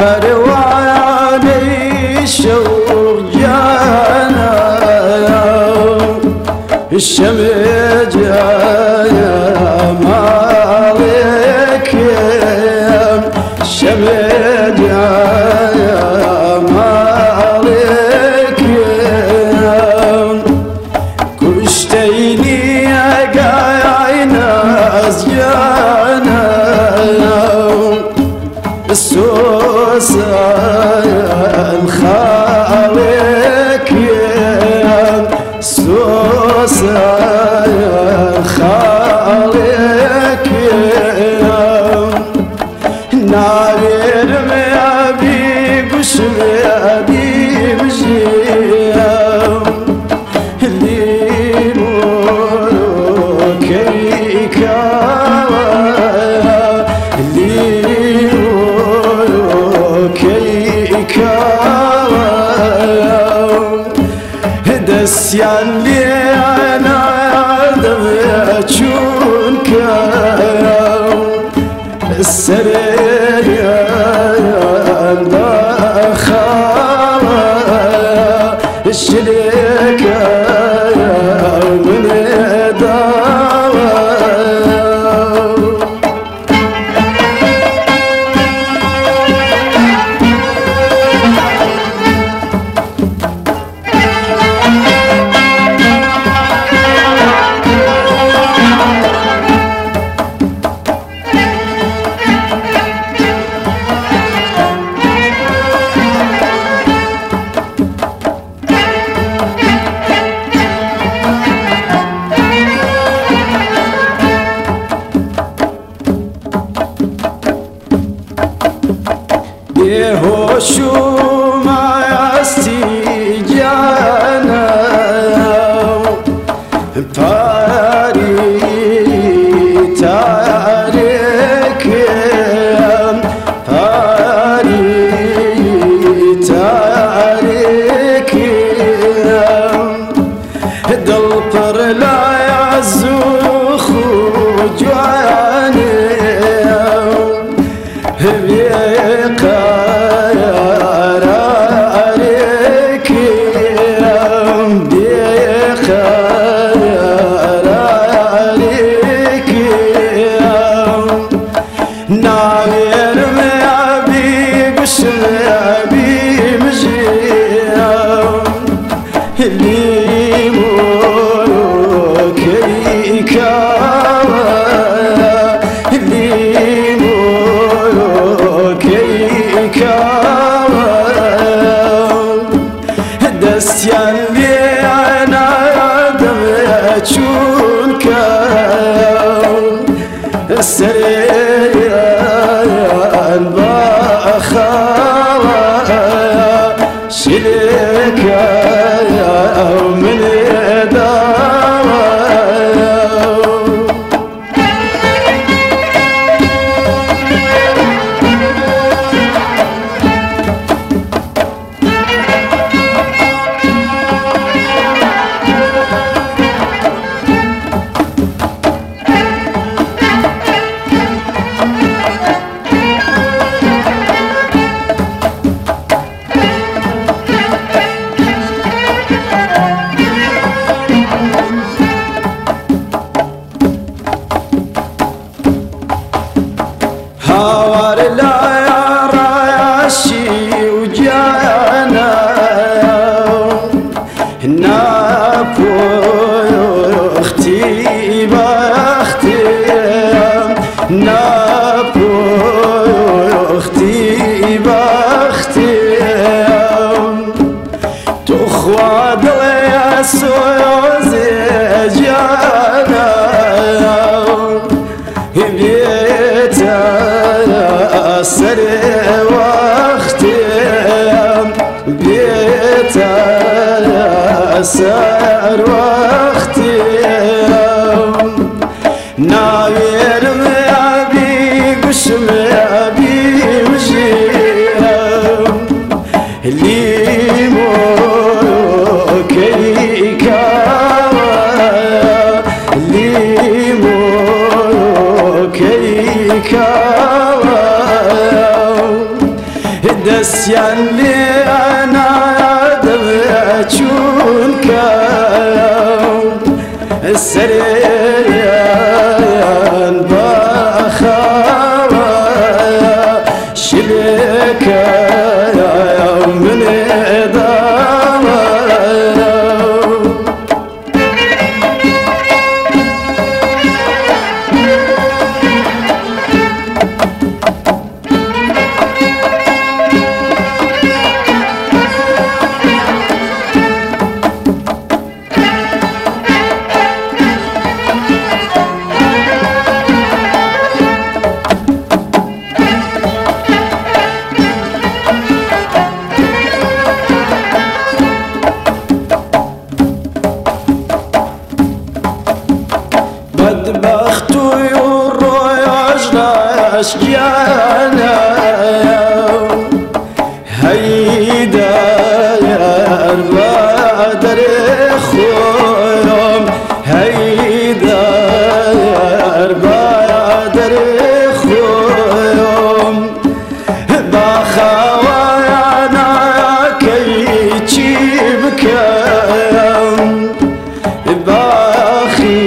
پروانه شوق جانا الشمع جانا مالك الشمع جانا مالك كشتيني قاينا زيانا السوسة الخالق السوسة الخالق نارير ميابي بشميابي بجيام اللي موكيكا دسيان لي انا دميتشون كاو السرير دخل الشريكة من دار يهوشو ما يستيجانا باري تارك باري تارك دلطر لا يعزوخ وجواني ناوير ميابي بشميابي مجيام اللي موكيكا اللي موكيكا دسيان لي انا دميتشون كاو السرير شريكة من دار هاور لا يا راشي وجانا نابو اختي باختي نابو اختي باختي تخواد يا سوزي جانا سري وقتي بيتا سر وقتي ناوير ميابي بشميابي وجيام اللي موكيكا اللي موكيكا دستيالي أنا دمعتشونك السريان بخاوة شلك من إدارة بدبخت ويروج لأشجانا هيدا البدر خويم هيدا البدر خويم بخوايانا كي تجيبكم باخي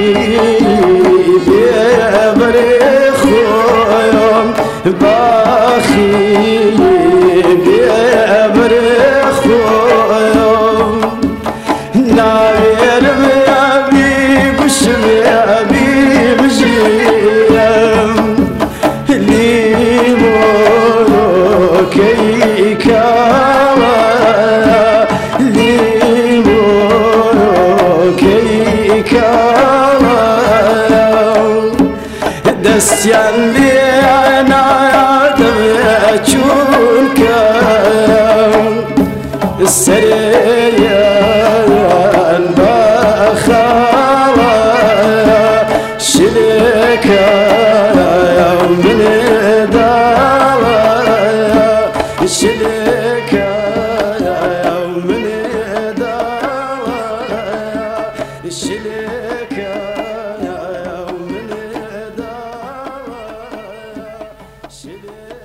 باخي بأبرخ ويوم ناير بأبي بشم أبي بجيم لي موكي كاوى لي موكي كاوى دستيالي أنا دمعتشونك السريان بخاوة شلك من إدارة شلك من إدارة شلك من إدارة شلك